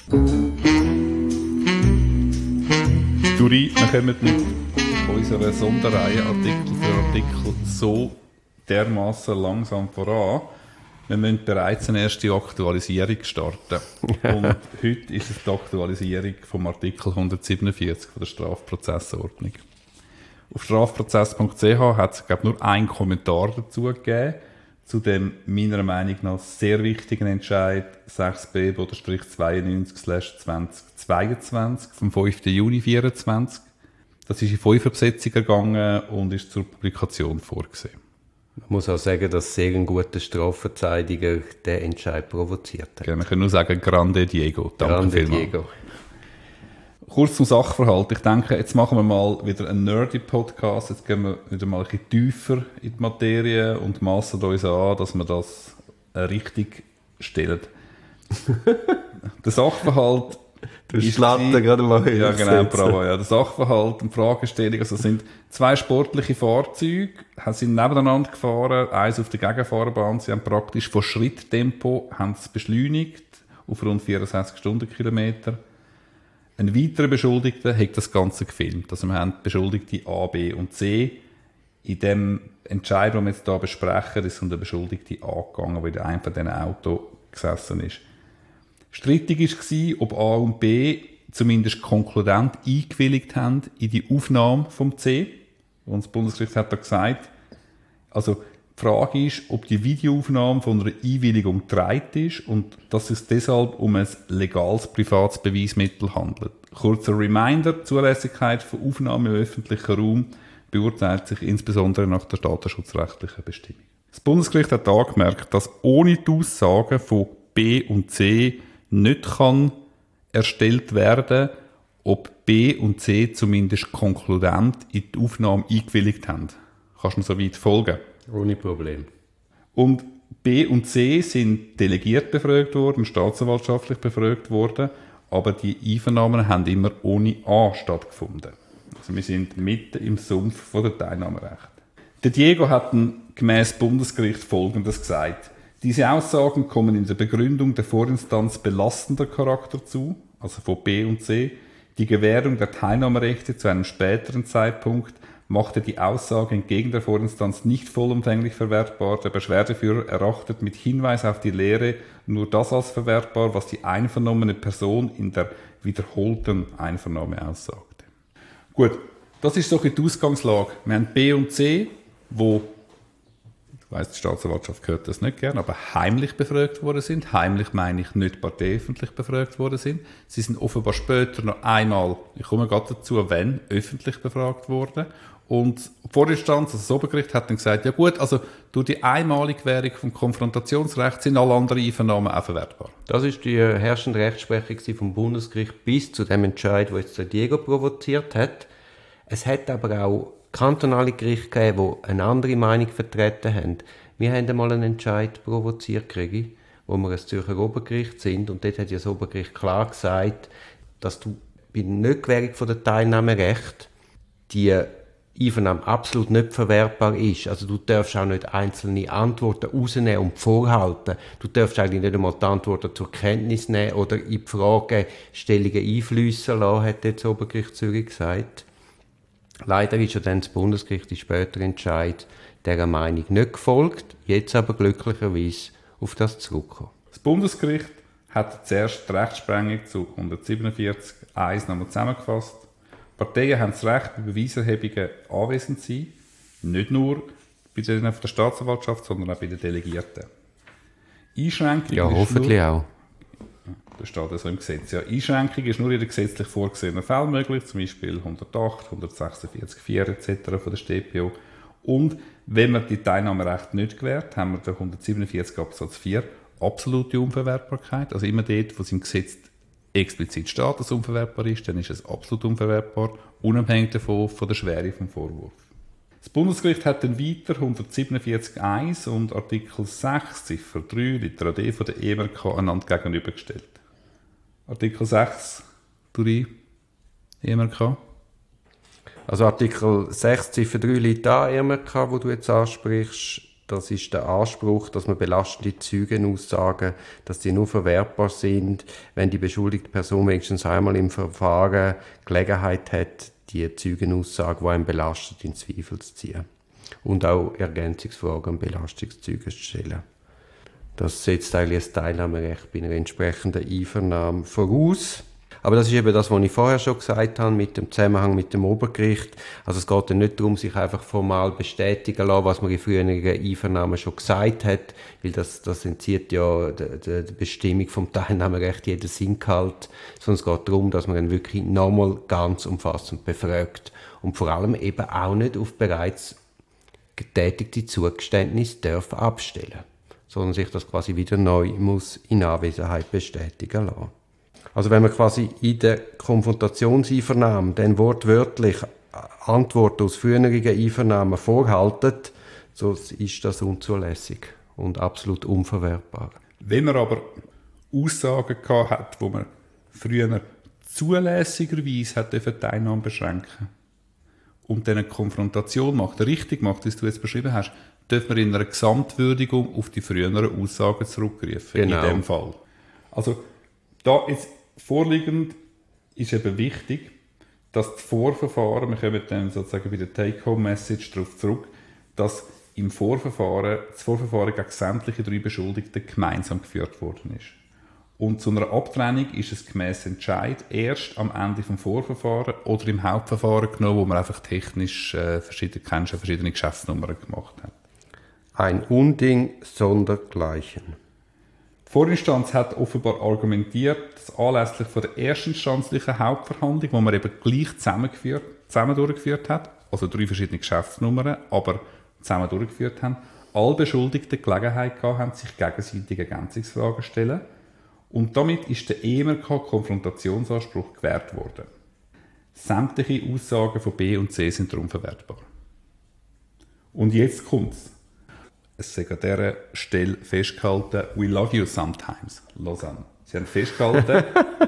Duri, wir kommen mit unserer Sonderreihe Artikel für Artikel so dermaßen langsam voran. Wir müssen bereits eine erste Aktualisierung starten. Und heute ist es die Aktualisierung vom Artikel 147 von der Strafprozessordnung. Auf strafprozess.ch hat es, glaube ich, nur einen Kommentar dazu gegeben, zu dem meiner Meinung nach sehr wichtigen Entscheid 6b-92/2022 vom 5. Juni 2024. Das ist in 5 Besetzungen gegangen und ist zur Publikation vorgesehen. Man muss auch sagen, dass sehr ein guter Strafverteidiger den Entscheid provoziert hat. Ja, man kann nur sagen, Grande Diego. Danke vielmals. Diego. Kurz zum Sachverhalt. Ich denke, jetzt machen wir mal wieder einen Nerdy-Podcast. Jetzt gehen wir wieder mal ein bisschen tiefer in die Materie und massen uns an, dass wir das richtig stellen. Der Sachverhalt... Du schlattern gerade mal hin. Ja, genau, bravo. Ja. Der Sachverhalt und Fragestellung, also sind 2 sportliche Fahrzeuge, sind nebeneinander gefahren, eins auf der Gegenfahrbahn, sie haben praktisch von Schritttempo beschleunigt auf rund 64 Stundenkilometer. Ein weiterer Beschuldigter hat das Ganze gefilmt. Also wir haben Beschuldigte A, B und C. In dem Entscheid, den wir jetzt hier besprechen, ist um den Beschuldigte A gegangen, der in einem von diesen Autos gesessen ist. Strittig war, ob A und B zumindest konkludent eingewilligt haben in die Aufnahme vom C. Und das Bundesgericht hat da gesagt, also die Frage ist, ob die Videoaufnahme von einer Einwilligung getragen ist und dass es deshalb um ein legales privates Beweismittel handelt. Kurzer Reminder, die Zulässigkeit von Aufnahmen im öffentlichen Raum beurteilt sich insbesondere nach der datenschutzrechtlichen Bestimmung. Das Bundesgericht hat angemerkt, dass ohne die Aussagen von B und C nicht kann erstellt werden, ob B und C zumindest konkludent in die Aufnahme eingewilligt haben. Kannst du mir so weit folgen? Ohne Problem. Und B und C sind delegiert befragt worden, staatsanwaltschaftlich befragt worden, aber die Einvernahmen haben immer ohne A stattgefunden. Also wir sind mitten im Sumpf von der Teilnahmerecht. Der Diego hat gemäss Bundesgericht Folgendes gesagt: Diese Aussagen kommen in der Begründung der Vorinstanz belastender Charakter zu, also von B und C. Die Gewährung der Teilnahmerechte zu einem späteren Zeitpunkt machte die Aussage entgegen der Vorinstanz nicht vollumfänglich verwertbar. Der Beschwerdeführer erachtet mit Hinweis auf die Lehre nur das als verwertbar, was die einvernommene Person in der wiederholten Einvernahme aussagte. Gut, das ist so die Ausgangslage. Wir haben B und C, wo, ich weiss, die Staatsanwaltschaft hört das nicht gern, aber heimlich befragt worden sind. Heimlich meine ich nicht parteiöffentlich befragt worden sind. Sie sind offenbar später noch einmal, ich komme gerade dazu, wenn, öffentlich befragt worden. Und die Vorinstanz, also das Obergericht, hat dann gesagt, ja gut, also durch die einmalige Gewährung vom Konfrontationsrecht sind alle anderen Einvernahmen auch verwertbar. Das ist die herrschende Rechtsprechung vom Bundesgericht bis zu dem Entscheid, den jetzt der Diego provoziert hat. Es hat aber auch kantonale Gerichte gegeben, die eine andere Meinung vertreten haben. Wir haben einmal einen Entscheid provoziert gekriegt, wo wir ein Zürcher Obergericht sind, und dort hat ja das Obergericht klar gesagt, dass du bei der Nichtgewährung von der Teilnahmerecht die Einvernahme absolut nicht verwertbar ist. Also du darfst auch nicht einzelne Antworten rausnehmen und vorhalten. Du darfst eigentlich nicht einmal die Antworten zur Kenntnis nehmen oder in die Fragestellungen einfliessen lassen, hat jetzt das Obergericht Zürich gesagt. Leider ist ja dann das Bundesgericht in späteren Entscheid dieser Meinung nicht gefolgt, jetzt aber glücklicherweise auf das zurückgekommen. Das Bundesgericht hat zuerst die Rechtsprechung zu 147.1 nochmal zusammengefasst. Parteien haben das Recht, bei Beweiserhebungen anwesend zu sein, nicht nur bei der Staatsanwaltschaft, sondern auch bei den Delegierten. Einschränkung ja, hoffentlich auch. Das steht also im Gesetz. Ja, Einschränkung ist nur in den gesetzlich vorgesehenen Fällen möglich, zum Beispiel 108, 146, 4 etc. von der StPO. Und wenn man die Teilnahmerechte nicht gewährt, haben wir den 147 Absatz 4 absolute Unverwertbarkeit. Also immer dort, wo es im Gesetz explizit steht, dass es unverwertbar ist, dann ist es absolut unverwertbar, unabhängig davon von der Schwere des Vorwurfs. Das Bundesgericht hat dann weiter 147.1 und Artikel 6, Ziffer 3, Litera D von der EMRK einander gegenübergestellt. Artikel 6, durch EMRK. Also Artikel 6, Ziffer 3 liegt da, EMRK, wo du jetzt ansprichst, Das ist der Anspruch, dass man belastende Zeugenaussagen, dass die nur verwertbar sind, wenn die beschuldigte Person wenigstens einmal im Verfahren Gelegenheit hat, die Zeugenaussage, die einen belastet, in Zweifel zu ziehen. Und auch Ergänzungsfragen und Belastungszeugen zu stellen. Das setzt eigentlich das Teilnahmerecht bei einer entsprechenden Einvernahme voraus. Aber das ist eben das, was ich vorher schon gesagt habe, mit dem Zusammenhang mit dem Obergericht. Also es geht ja nicht darum, sich einfach formal bestätigen lassen, was man in früheren Einvernahmen schon gesagt hat, weil das entzieht ja der Bestimmung vom Teilnahmerecht jeden Sinngehalt, sondern es geht darum, dass man ihn wirklich nochmal ganz umfassend befragt und vor allem eben auch nicht auf bereits getätigte Zugeständnisse darf abstellen, sondern sich das quasi wieder neu muss in Anwesenheit bestätigen lassen. Also wenn man quasi in der Konfrontationseinvernahme dann wortwörtlich Antworten aus früheren Einvernahmen vorhaltet, so ist das unzulässig und absolut unverwertbar. Wenn man aber Aussagen gehabt hat, wo man früher zulässigerweise hat die Teilnahme beschränken und dann eine Konfrontation macht, richtig macht, wie du jetzt beschrieben hast, dürfen wir in einer Gesamtwürdigung auf die früheren Aussagen zurückgreifen. Genau. In dem Fall. Also da jetzt vorliegend ist eben wichtig, dass das Vorverfahren, wir kommen dann sozusagen bei der Take-Home-Message darauf zurück, dass das Vorverfahren gegen sämtliche 3 Beschuldigten gemeinsam geführt worden ist. Und zu einer Abtrennung ist es gemäss Entscheid erst am Ende des Vorverfahrens oder im Hauptverfahren genommen, wo man einfach technisch verschiedene Geschäftsnummern gemacht hat. Ein Unding sondergleichen. Die Vorinstanz hat offenbar argumentiert, dass anlässlich von der erstinstanzlichen Hauptverhandlung, die man eben gleich zusammen durchgeführt hat, also 3 verschiedene Geschäftsnummern, aber zusammen durchgeführt haben, alle Beschuldigten Gelegenheit gehabt haben, sich gegenseitig Ergänzungsfragen zu stellen. Und damit ist der EMRK-Konfrontationsanspruch gewährt worden. Sämtliche Aussagen von B und C sind darum verwertbar. Und jetzt kommt's. Es ist an dieser Stelle festgehalten, we love you sometimes, Lausanne. Sie haben festgehalten,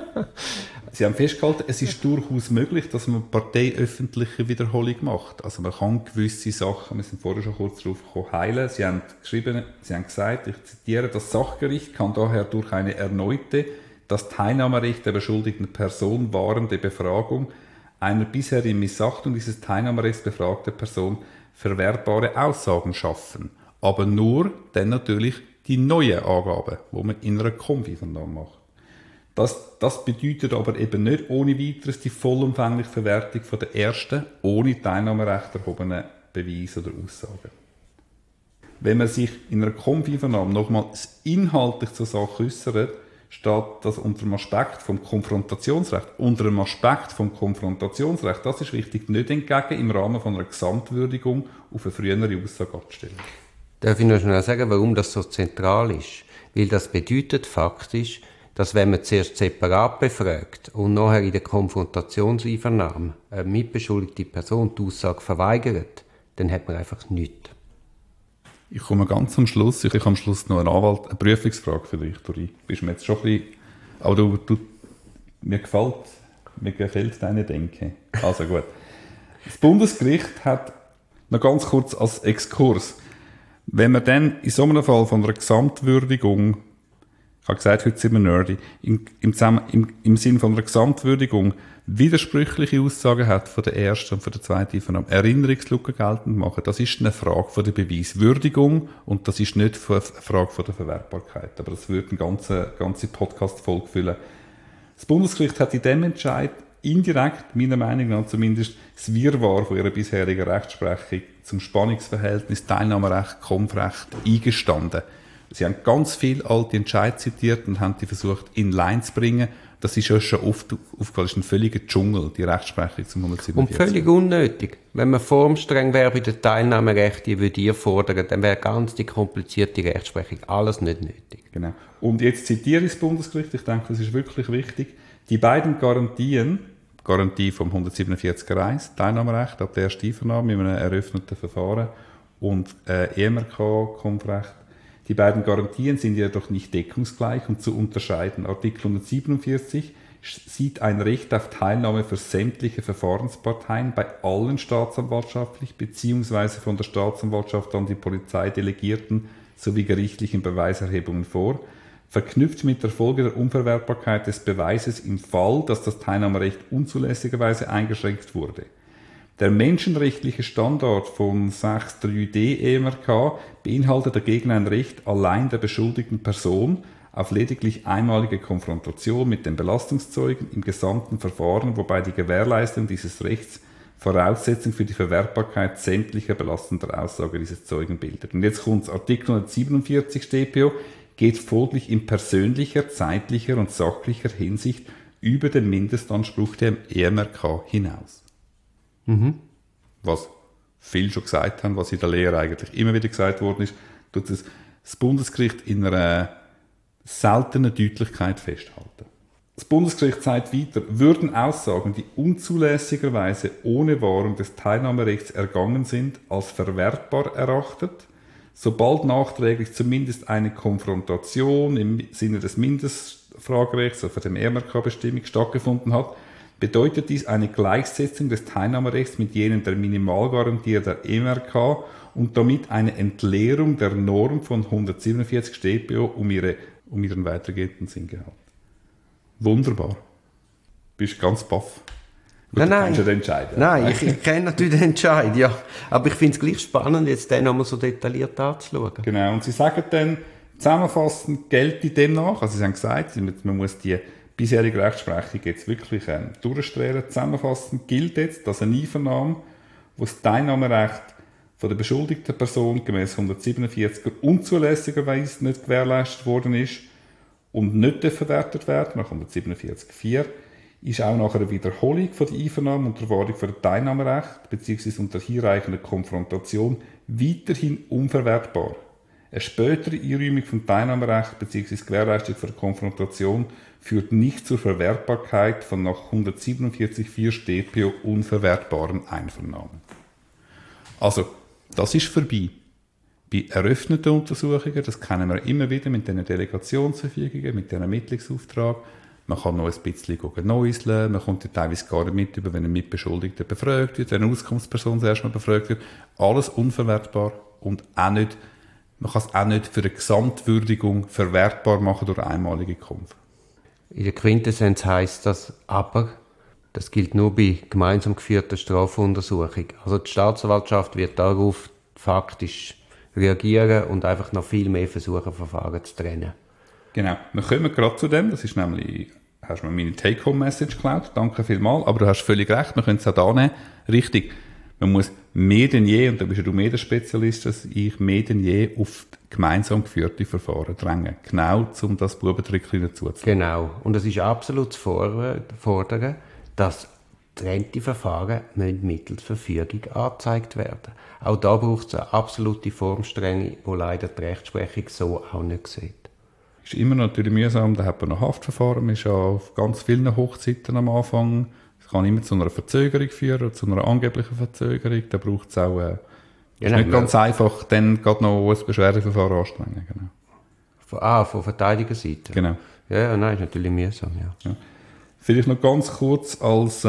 es ist durchaus möglich, dass man parteiöffentliche Wiederholung macht. Also man kann gewisse Sachen, wir sind vorher schon kurz darauf gekommen, heilen. Sie haben gesagt, ich zitiere, das Sachgericht kann daher durch eine erneute, das Teilnahmerecht der beschuldigten Person wahrende Befragung einer bisher in Missachtung dieses Teilnahmerechts befragten Person verwertbare Aussagen schaffen. Aber nur dann natürlich die neuen Angaben, die man in einer Konfivernahme macht. Das bedeutet aber eben nicht ohne weiteres die vollumfängliche Verwertung von der ersten, ohne Teilnahmerecht erhobenen Beweise oder Aussagen. Wenn man sich in einer Konfivernahme nochmals inhaltlich zur Sache äußert, steht das unter dem Aspekt vom Konfrontationsrecht. Unter dem Aspekt vom Konfrontationsrecht, das ist wichtig, nicht entgegen im Rahmen von einer Gesamtwürdigung auf eine frühere Aussage abzustellen. Darf ich noch schnell sagen, warum das so zentral ist? Weil das bedeutet faktisch, dass wenn man zuerst separat befragt und nachher in der Konfrontationseinvernahme eine mitbeschuldigte Person die Aussage verweigert, dann hat man einfach nichts. Ich komme ganz am Schluss. Ich habe am Schluss noch eine Prüfungsfrage für dich, Dori. Bist mir jetzt schon ein bisschen... Aber mir gefällt deine Denke. Also gut. Das Bundesgericht hat, noch ganz kurz als Exkurs, wenn man dann in so einem Fall von einer Gesamtwürdigung, ich habe gesagt, heute sind wir nerdy, im Sinne von einer Gesamtwürdigung widersprüchliche Aussagen hat von der ersten und von der zweiten Einvernahme, Erinnerungslücken geltend machen, das ist eine Frage von der Beweiswürdigung und das ist nicht eine Frage von der Verwertbarkeit. Aber das würde eine ganze Podcast-Folge füllen. Das Bundesgericht hat in diesem Entscheid indirekt, meiner Meinung nach zumindest, das Wirrwarr von ihrer bisherigen Rechtsprechung zum Spannungsverhältnis Teilnahmerecht, Konfrecht eingestanden. Sie haben ganz viel alte Entscheide zitiert und haben die versucht, in Line zu bringen. Das ist ja schon oft aufgefallen, das ist ein völliger Dschungel, die Rechtsprechung zum 147. Und völlig unnötig. Wenn man formstreng wäre bei den Teilnahmerechten, würde ich fordern, dann wäre ganz die komplizierte Rechtsprechung alles nicht nötig. Genau. Und jetzt zitiere ich das Bundesgericht, ich denke, das ist wirklich wichtig. Die beiden Garantien, Garantie vom 147er 1, Teilnahmerecht ab der ersten Einvernahme in einem eröffneten Verfahren und EMRK-Konfrecht, die beiden Garantien sind jedoch nicht deckungsgleich und zu unterscheiden. Artikel 147 sieht ein Recht auf Teilnahme für sämtliche Verfahrensparteien bei allen staatsanwaltschaftlich bzw. von der Staatsanwaltschaft an die Polizei delegierten sowie gerichtlichen Beweiserhebungen vor, verknüpft mit der Folge der Unverwertbarkeit des Beweises im Fall, dass das Teilnahmerecht unzulässigerweise eingeschränkt wurde. Der menschenrechtliche Standard von 6.3d EMRK beinhaltet dagegen ein Recht allein der beschuldigten Person auf lediglich einmalige Konfrontation mit den Belastungszeugen im gesamten Verfahren, wobei die Gewährleistung dieses Rechts Voraussetzung für die Verwertbarkeit sämtlicher belastender Aussage dieses Zeugen bildet. Und jetzt kommt Artikel 147 StPO, geht folglich in persönlicher, zeitlicher und sachlicher Hinsicht über den Mindestanspruch der EMRK hinaus. Was viele schon gesagt haben, was in der Lehre eigentlich immer wieder gesagt worden ist, tut das Bundesgericht in einer seltenen Deutlichkeit festhalten. Das Bundesgericht sagt weiter, würden Aussagen, die unzulässigerweise ohne Wahrung des Teilnahmerechts ergangen sind, als verwertbar erachtet, sobald nachträglich zumindest eine Konfrontation im Sinne des Mindestfragerechts oder der EMRK-Bestimmung stattgefunden hat, bedeutet dies eine Gleichsetzung des Teilnahmerechts mit jenem der Minimalgarantie der EMRK und damit eine Entleerung der Norm von 147 StPO um ihren weitergehenden Sinngehalt. Wunderbar. Bist ganz baff. Nein, kennst ja den Entscheid. Nein, ich kenne natürlich den Entscheid, ja. Aber ich finde es gleich spannend, jetzt den nochmal so detailliert anzuschauen. Genau, und sie sagen dann, zusammenfassend gelte demnach, also sie haben gesagt, man muss die bisherige Rechtsprechung jetzt wirklich durchstrahlen. Zusammenfassend gilt jetzt, dass eine Einvernahme, wo das Teilnahmerecht von der beschuldigten Person gemäß 147er unzulässigerweise nicht gewährleistet worden ist und nicht verwertet werden, nach 147.4, ist auch nach einer Wiederholung von der Einvernahme und der Wahrung für das Teilnahmerecht bzw. unter hinreichender Konfrontation weiterhin unverwertbar. Eine spätere Einräumung vom Teilnahmerecht bzw. Gewährleistung für die Konfrontation führt nicht zur Verwertbarkeit von nach 147.4 StPO unverwertbaren Einvernahmen. Also, das ist vorbei. Bei eröffneten Untersuchungen, das kennen wir immer wieder mit diesen Delegationsverfügungen, mit diesem Ermittlungsauftrag. Man kann noch ein bisschen neuseln, man kommt ja teilweise gar nicht mit über, wenn ein Mitbeschuldigter befragt wird, wenn eine Auskunftsperson zuerst mal befragt wird. Alles unverwertbar und auch nicht, man kann es auch nicht für eine Gesamtwürdigung verwertbar machen durch einmalige Konf. In der Quintessenz heisst das aber, das gilt nur bei gemeinsam geführter Strafuntersuchung. Also die Staatsanwaltschaft wird darauf faktisch reagieren und einfach noch viel mehr versuchen, Verfahren zu trennen. Genau, wir kommen gerade zu dem, das ist nämlich, hast mir meine Take-Home-Message geklaut, danke vielmals, aber du hast völlig recht, wir können es auch da nehmen. Richtig, man muss mehr denn je, und da bist du mehr der Spezialist als ich, mehr denn je auf gemeinsam geführte Verfahren drängen. Genau, um das Bubentrickchen zuzulassen. Genau, und es ist absolut zu fordern, dass getrennte Verfahren mittels Verfügung angezeigt werden. Auch da braucht es eine absolute Formstrenge, die leider die Rechtsprechung so auch nicht sieht. Ist immer natürlich mühsam, da hat man noch Haftverfahren, man ist ja auf ganz vielen Hochzeiten am Anfang. Es kann immer zu einer Verzögerung führen, zu einer angeblichen Verzögerung. Da braucht es auch, ist nicht ganz einfach, dann gerade noch ein Beschwerdeverfahren anstrengen. Genau. Von Verteidigerseite? Genau. Ja, nein, ist natürlich mühsam, ja. Vielleicht noch ganz kurz als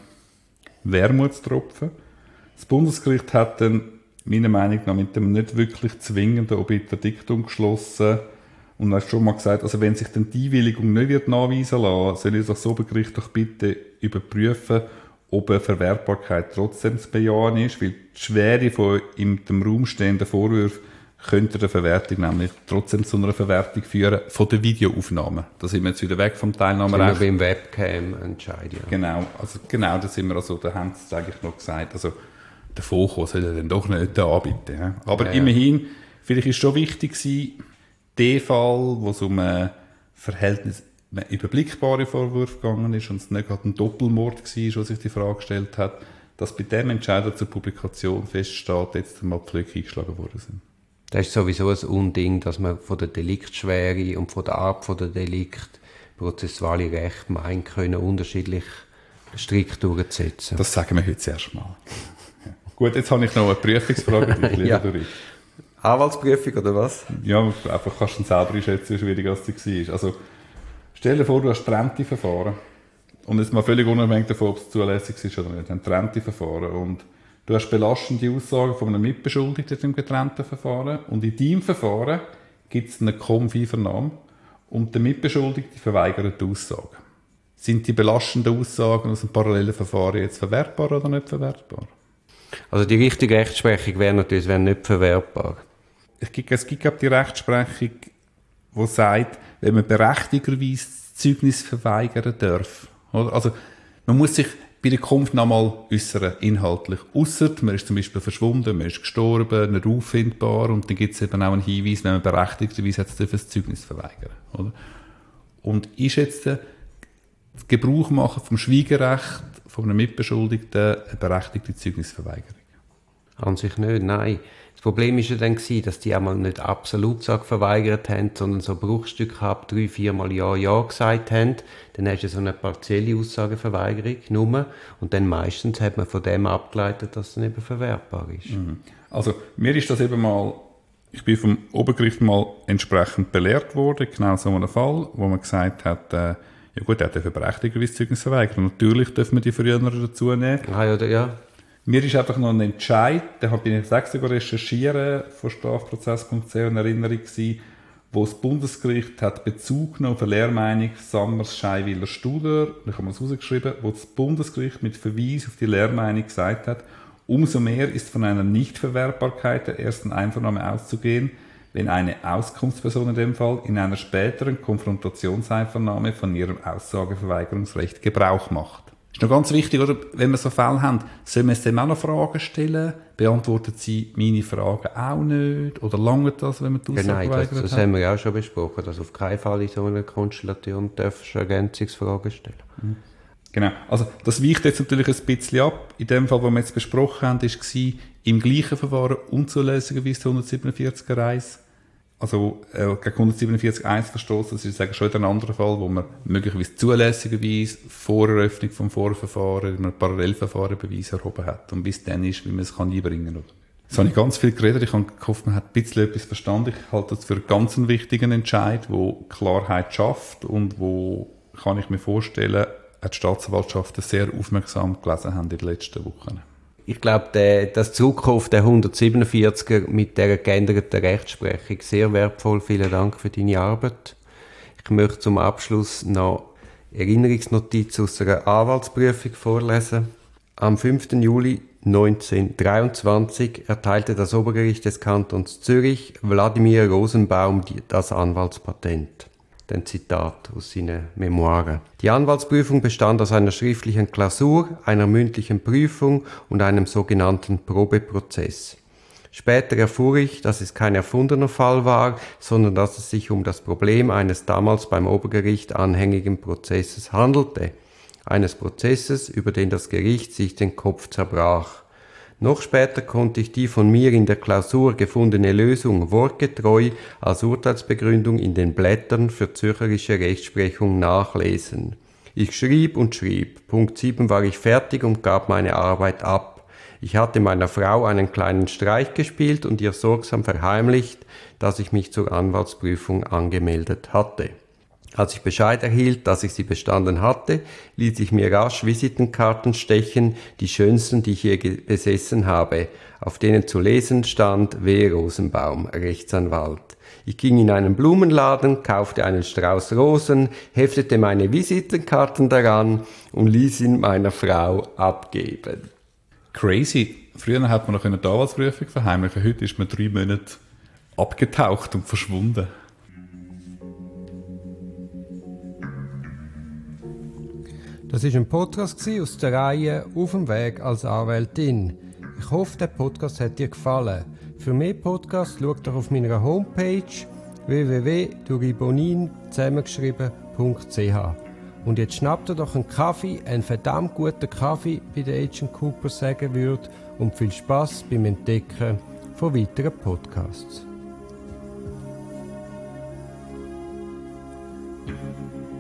Wermutstropfen. Das Bundesgericht hat dann meiner Meinung nach mit dem nicht wirklich zwingenden Obiterdiktum geschlossen und hat schon mal gesagt, also wenn sich dann die Einwilligung nicht wird nachweisen lassen, soll das Obergericht doch bitte überprüfen, ob eine Verwertbarkeit trotzdem zu bejahen ist, weil die Schwere von in dem Raum stehenden Vorwürfen könnte der Verwertung nämlich trotzdem zu einer Verwertung führen von der Videoaufnahme. Da sind wir jetzt wieder weg vom Teilnahmerecht. Sind wir beim Webcam-Entscheid, ja. Genau, da sind wir also, da haben sie es eigentlich noch gesagt, also der Fokus soll er dann doch nicht anbieten. Ja. Aber immerhin, vielleicht ist es schon wichtig gewesen, der Fall, wo es um ein Verhältnis, überblickbare Vorwürfe gegangen ist und es nicht gerade ein Doppelmord war, was sich die Frage gestellt hat, dass bei dem Entscheid zur Publikation feststeht, jetzt mal die Flöcke eingeschlagen worden sind. Das ist sowieso ein Unding, dass man von der Deliktschwere und von der Art der Delikt prozessuale Recht meinen können, unterschiedlich strikt durchzusetzen. Das sagen wir heute zuerst mal. Ja. Gut, jetzt habe ich noch eine Prüfungsfrage. Die ja. Anwaltsprüfung oder was? Ja, einfach kannst du selber einschätzen, wie schwierig das war. Also, stell dir vor, du hast getrennte Verfahren. Und jetzt mal völlig unabhängig davon, ob es zulässig ist oder nicht, haben getrennte Verfahren. Und du hast belastende Aussagen von einem Mitbeschuldigten im getrennten Verfahren. Und in deinem Verfahren gibt es eine Konfi-Vernahme und der Mitbeschuldigte verweigert die Aussage. Sind die belastenden Aussagen aus dem parallelen Verfahren jetzt verwertbar oder nicht verwertbar? Also die richtige Rechtsprechung wäre natürlich nicht verwertbar. Es gibt die Rechtsprechung, die sagt, wenn man berechtigterweise das Zeugnis verweigern darf. Also man muss sich bei der Kunft noch einmal äußern, inhaltlich. Ausser man ist zum Beispiel verschwunden, man ist gestorben, nicht auffindbar und dann gibt es eben auch einen Hinweis, wenn man berechtigterweise das Zeugnis verweigern. Oder? Und ist jetzt der Gebrauch machen vom Schweigerecht von einem Mitbeschuldigten eine berechtigte Zeugnisverweigerung? An sich nicht, nein. Das Problem war ja dann, dass die einmal nicht absolut verweigert haben, sondern so bruchstückhaft 3-4 Mal Ja gesagt haben. Dann hast du so eine partielle Aussageverweigerung nur. Und dann meistens hat man von dem abgeleitet, dass es dann eben verwertbar ist. Also mir ist das eben mal, ich bin vom Obergericht mal entsprechend belehrt worden, genau so einem Fall, wo man gesagt hat, ja gut, er darf berechtigterweise Zeugnis verweigern. Natürlich dürfen wir die Früheren dazu nehmen. Ja. Mir ist einfach noch ein Entscheid, da bin ich extra recherchieren von strafprozess.ch in Erinnerung gewesen, wo das Bundesgericht hat Bezug genommen auf eine Lehrmeinung Sammers, Scheiwiller, Studer, ich habe mal es rausgeschrieben, wo das Bundesgericht mit Verweis auf die Lehrmeinung gesagt hat, umso mehr ist von einer Nichtverwertbarkeit der ersten Einvernahme auszugehen, wenn eine Auskunftsperson in dem Fall in einer späteren Konfrontationseinvernahme von ihrem Aussageverweigerungsrecht Gebrauch macht. Ist noch ganz wichtig, oder? Wenn wir so Fälle haben, sollen wir dem auch noch Fragen stellen? Beantworten sie meine Fragen auch nicht? Oder lange das, wenn man die Aussage verweigert hat? Das haben wir ja auch schon besprochen, dass auf keinen Fall in so einer Konstellation darfst du Ergänzungsfragen stellen. Genau. Also, das weicht jetzt natürlich ein bisschen ab. In dem Fall, was wir jetzt besprochen haben, war im gleichen Verfahren unzulässigerweise 147er 1. Also, gegen 147.1 verstoßen. Das ist schon ein anderer Fall, wo man möglicherweise zulässigerweise vor Eröffnung vom Vorverfahren in einem Parallelverfahren Beweis erhoben hat. Und bis dann ist, wie man es einbringen kann. Jetzt habe ich ganz viel geredet. Ich habe gehofft, man hat ein bisschen etwas verstanden. Ich halte das für einen ganz wichtigen Entscheid, der Klarheit schafft und wo, kann ich mir vorstellen, die Staatsanwaltschaften sehr aufmerksam gelesen haben in den letzten Wochen. Ich glaube, das Zurückkommen auf den 147er mit dieser geänderten Rechtsprechung sehr wertvoll. Vielen Dank für deine Arbeit. Ich möchte zum Abschluss noch Erinnerungsnotiz aus einer Anwaltsprüfung vorlesen. Am 5. Juli 1923 erteilte das Obergericht des Kantons Zürich Wladimir Rosenbaum das Anwaltspatent. Ein Zitat aus seinen Memoiren. Die Anwaltsprüfung bestand aus einer schriftlichen Klausur, einer mündlichen Prüfung und einem sogenannten Probeprozess. Später erfuhr ich, dass es kein erfundener Fall war, sondern dass es sich um das Problem eines damals beim Obergericht anhängigen Prozesses handelte. Eines Prozesses, über den das Gericht sich den Kopf zerbrach. Noch später konnte ich die von mir in der Klausur gefundene Lösung wortgetreu als Urteilsbegründung in den Blättern für zürcherische Rechtsprechung nachlesen. Ich schrieb und schrieb. Punkt 7 war ich fertig und gab meine Arbeit ab. Ich hatte meiner Frau einen kleinen Streich gespielt und ihr sorgsam verheimlicht, dass ich mich zur Anwaltsprüfung angemeldet hatte. Als ich Bescheid erhielt, dass ich sie bestanden hatte, ließ ich mir rasch Visitenkarten stechen, die schönsten, die ich je besessen habe, auf denen zu lesen stand W. Rosenbaum, Rechtsanwalt. Ich ging in einen Blumenladen, kaufte einen Strauß Rosen, heftete meine Visitenkarten daran und ließ ihn meiner Frau abgeben. Crazy. Früher hat man noch eine Anwaltsprüfung verheimlichen, heute ist man 3 Monate abgetaucht und verschwunden. Das war ein Podcast aus der Reihe «Auf dem Weg als Anwältin». Ich hoffe, der Podcast hat dir gefallen. Für mehr Podcasts schau doch auf meiner Homepage www.duribonin zusammengeschrieben.ch. Und jetzt schnapp dir doch einen Kaffee, einen verdammt guten Kaffee, wie der Agent Cooper sagen würde, und viel Spass beim Entdecken von weiteren Podcasts.